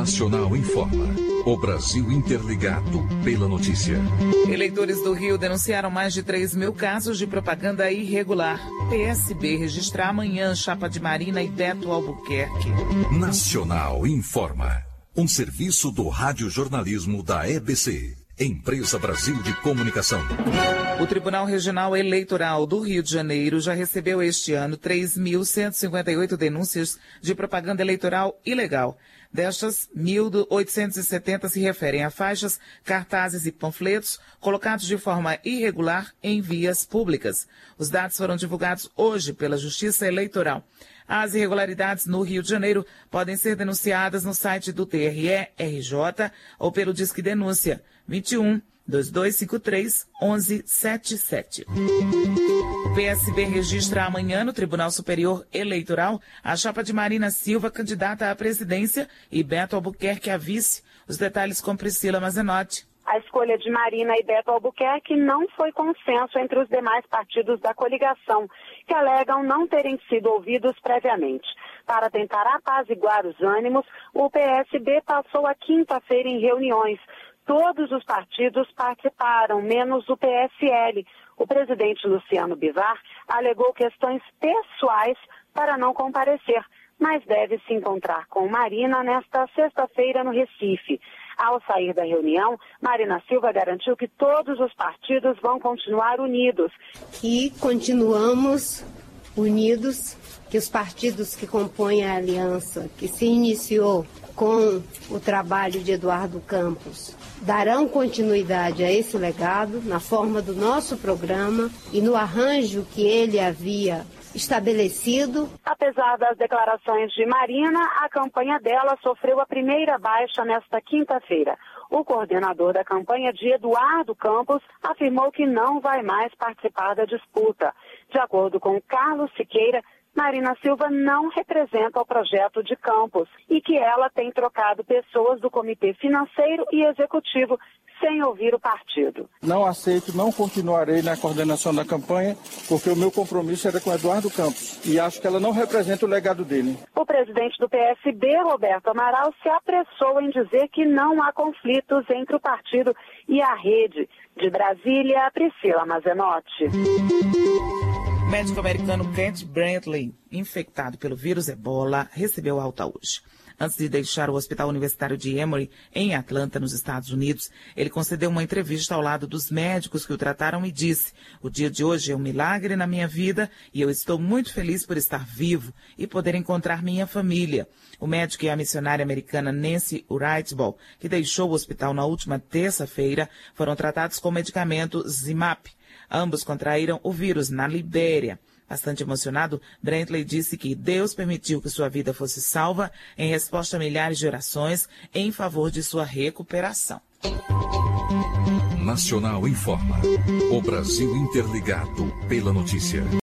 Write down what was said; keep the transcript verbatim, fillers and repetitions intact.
Nacional informa. O Brasil interligado pela notícia. Eleitores do Rio denunciaram mais de três mil casos de propaganda irregular. P S B registra amanhã chapa de Marina e Beto Albuquerque. Nacional informa. Um serviço do radiojornalismo da E B C. Empresa Brasil de Comunicação. O Tribunal Regional Eleitoral do Rio de Janeiro já recebeu este ano três mil cento e cinquenta e oito denúncias de propaganda eleitoral ilegal. Destas, mil oitocentos e setenta se referem a faixas, cartazes e panfletos colocados de forma irregular em vias públicas. Os dados foram divulgados hoje pela Justiça Eleitoral. As irregularidades no Rio de Janeiro podem ser denunciadas no site do T R E R J ou pelo Disque Denúncia vinte e um, dois dois cinco três, onze setenta e sete. O P S B registra amanhã no Tribunal Superior Eleitoral a chapa de Marina Silva, candidata à presidência, e Beto Albuquerque a vice. Os detalhes com Priscila Mazenotti. A escolha de Marina e Beto Albuquerque não foi consenso entre os demais partidos da coligação, que alegam não terem sido ouvidos previamente. Para tentar apaziguar os ânimos, o P S B passou a quinta-feira em reuniões. Todos os partidos participaram, menos o P S L. O presidente Luciano Bivar alegou questões pessoais para não comparecer, mas deve se encontrar com Marina nesta sexta-feira no Recife. Ao sair da reunião, Marina Silva garantiu que todos os partidos vão continuar unidos. E continuamos unidos, que os partidos que compõem a aliança, que se iniciou com o trabalho de Eduardo Campos, darão continuidade a esse legado na forma do nosso programa e no arranjo que ele havia estabelecido. Apesar das declarações de Marina, a campanha dela sofreu a primeira baixa nesta quinta-feira. O coordenador da campanha de Eduardo Campos afirmou que não vai mais participar da disputa. De acordo com Carlos Siqueira, Marina Silva não representa o projeto de Campos e que ela tem trocado pessoas do Comitê Financeiro e Executivo sem ouvir o partido. Não aceito, não continuarei na coordenação da campanha, porque o meu compromisso era com Eduardo Campos e acho que ela não representa o legado dele. O presidente do P S B, Roberto Amaral, se apressou em dizer que não há conflitos entre o partido e a rede. De Brasília, Priscila Mazenotti. O médico americano Kent Brantley, infectado pelo vírus Ebola, recebeu alta hoje. Antes de deixar o Hospital Universitário de Emory, em Atlanta, nos Estados Unidos, ele concedeu uma entrevista ao lado dos médicos que o trataram e disse: "O dia de hoje é um milagre na minha vida e eu estou muito feliz por estar vivo e poder encontrar minha família." O médico e a missionária americana Nancy Wrightball, que deixou o hospital na última terça-feira, foram tratados com o medicamento Zimap. Ambos contraíram o vírus na Libéria. Bastante emocionado, Brantley disse que Deus permitiu que sua vida fosse salva em resposta a milhares de orações em favor de sua recuperação. Nacional informa. O Brasil interligado pela notícia.